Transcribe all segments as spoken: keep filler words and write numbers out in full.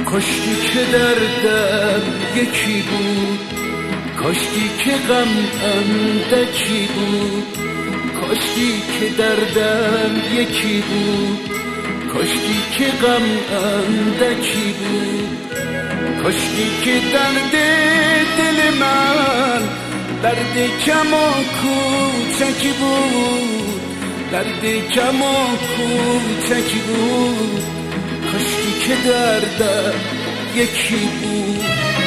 کاشکی که دردم یکی بود، کاشکی که غم اندکی بود، کاشکی که دردم یکی بود، کاشکی که غم اندکی بود، کاشکی که درد دل من درد کم و کوچکی بود، درد کم و کوچکی بود، کاشکی که دردم یکی بود.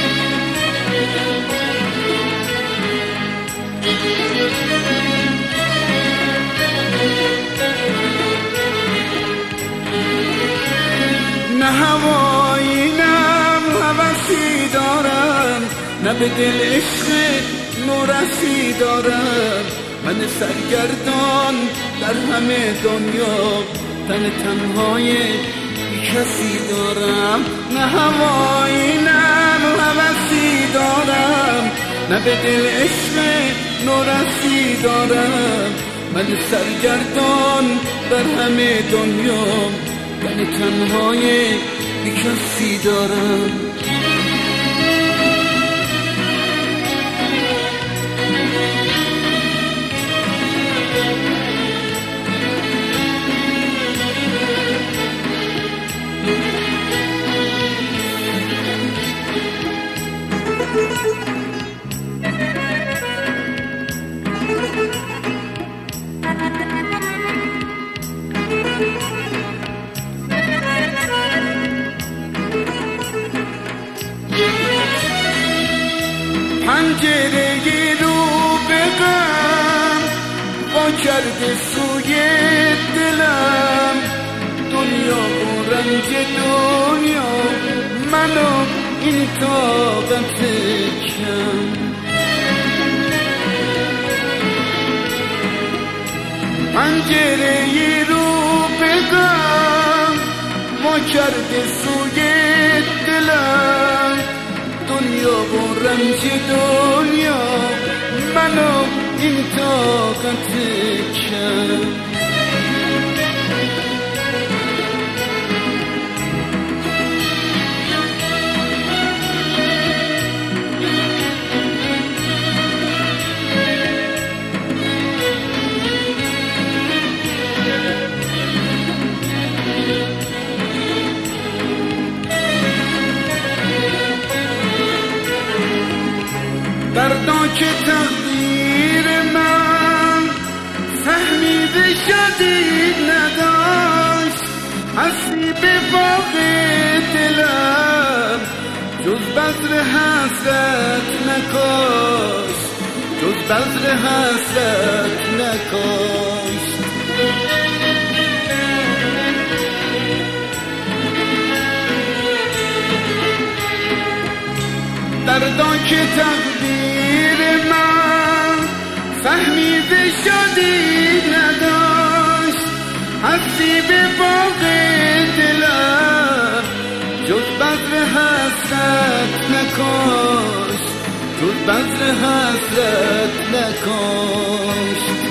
نه هوایی نه هوسی دارم، نه به دل عشق نورسی دارم، من سرگردان در همه دنیا تن تنهای کسی دارم. نه هوایی نه هوسی دارم، نه به دل عشق نورسی دارم، من سرگردان در همه دنیا تن تنهای کسی دارم. پنجره رو به غم وا کرده سوی دلم، دنیا و رنج دنیا منو این طاقت کم. پنجره رو به غم وا کرده سوی دلم، دنیا و رنج دنیا منو این طاقت کم. دردا که تقدیر من فهمیده شدید نداشت، اصلی به باغ دلم جز بذر حسرت نکاشت، جز بذر حسرت نکاشت. دردا که تقدیر من فهمیده شدید نداشت، حسی به باغ دلم جز بذر حسرت نکاشت، جز بذر حسرت نکاشت.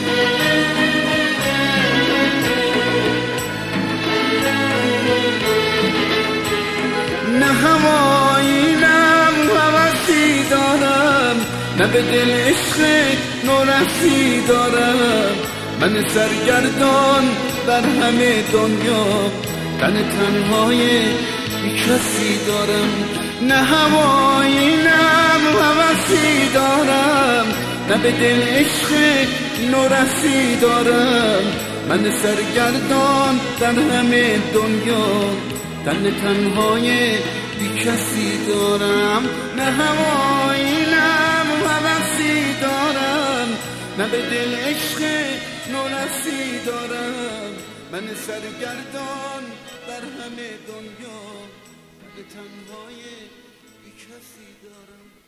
نه هوایی نه هوسی دارم، نه به دل عشق نورسی دارم، من سرگردان در همه دنیا تن تنهای کسی دارم. نه هوایی نه هوسی دارم، نه به دل عشق نورسی دارم، من سرگردان در همه دنیا تن تنهای کسی دارم. نه هوایی نه هوسی دارم، نه به دل عشق نورسی دارم، من سرگردان در همه دنیا تنهای کسی دارم.